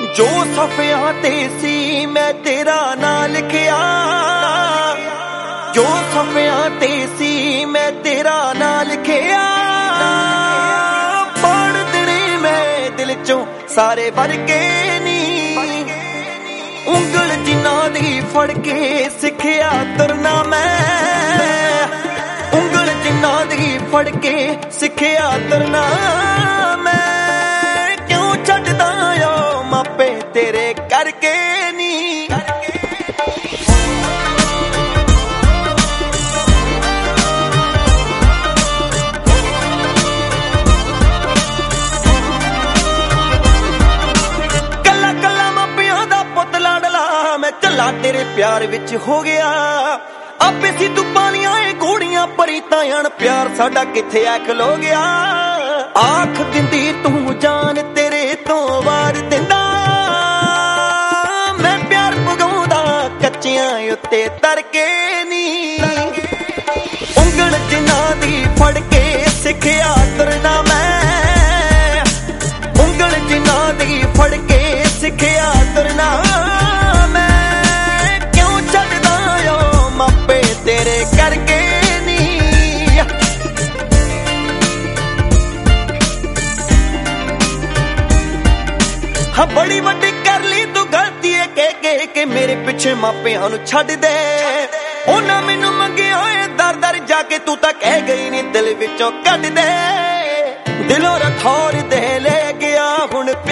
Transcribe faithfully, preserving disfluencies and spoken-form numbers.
ਜੋ ਸਫਿਆਂ ਤੇ ਸੀ ਮੈਂ ਤੇਰਾ ਨਾਂ ਲਿਖਿਆ, ਜੋ ਸਫਿਆਂ ਤੇ ਸੀ ਮੈਂ ਤੇਰਾ ਨਾਂ ਲਿਖਿਆ। ਪੜ ਦੇਣੇ ਮੈਂ ਦਿਲ ਚੋਂ ਸਾਰੇ ਵਰਗੇ ਨੀ, ਉਂਗਲ ਜਿਨ੍ਹਾਂ ਦੀ ਫੜ ਕੇ ਸਿੱਖਿਆ ਤੁਰਨਾ ਮੈਂ, ਉਂਗਲ ਜਿਨ੍ਹਾਂ ਦੀ ਫੜ ਕੇ ਸਿੱਖਿਆ ਤੁਰਨਾ ਮੈਂ। ਕਿਉਂ ਛੱਡਦਾ ਓ ਮਾਪੇ ਤੇਰੇ ਕਰਕੇ ਨੀ, ਕੱਲਾ ਕੱਲਾ ਮਾਪਿਆਂ ਦਾ ਪੁੱਤ ਲਾਡਲਾ ਮੈਂ ਝੱਲਾ ਤੇਰੇ ਪਿਆਰ ਵਿੱਚ ਹੋ ਗਿਆ। ਆਪੇ ਸੀ ਤੂੰ ਪਾਲੀਆਂ ਏ ਗੋੜੀਆਂ ਭਰੀ ਤਾਂ ਅਣ ਪਿਆਰ ਸਾਡਾ ਕਿੱਥੇ ਆ ਖਲੋ ਗਿਆ। ਆਖ ਦਿੰਦੀ ਤੂੰ ਜਾਨ ਤੇਰੇ ਤੋਂ ਵਾਰ ਦਿੰਦਾ, ਮੈਂ ਪਿਆਰ ਪਗਾਉਂਦਾ ਕੱਚਿਆਂ ਉੱਤੇ ਤਰਕੇ ਨੀ। ਉਂਗਲ ਜਿਨ੍ਹਾਂ ਦੀ ਫੜ ਕੇ ਸਿੱਖਿਆ ਤੁਰਨਾ ਮੈਂ, ਉਂਗਲ ਜਿਨ੍ਹਾਂ ਦੀ ਫੜ ਕੇ ਸਿੱਖਿਆ ਤੁਰਨਾ ਮੈਂ। ਕਿਉਂ ਛੱਡਦਾ ਓ ਮਾਪੇ ਤੇਰੇ ਕਰਕੇ ਨੀ। ਹਾਂ ਬੜੀ ਵੱਡੀ ਕਰ ਲਈ ਤੂੰ ਗਲਤੀ ਏ ਕਹਿ ਕੇ ਕਿ ਮੇਰੇ ਪਿੱਛੇ ਮਾਪਿਆਂ ਨੂੰ ਛੱਡ ਦੇ। ਉਹਨਾਂ ਮੈਨੂੰ ਮੰਗਿਆ ਏ ਦਰ ਦਰ ਜਾ ਕੇ ਤੂੰ ਤਾਂ ਕਹਿ ਗਈ ਨੀ ਦਿਲ ਵਿੱਚੋਂ ਕੱਢ ਦੇ। ਦਿਲੋਂ ਰਖੌਰ ਦੇ ਲੈ ਗਿਆ ਹੁਣ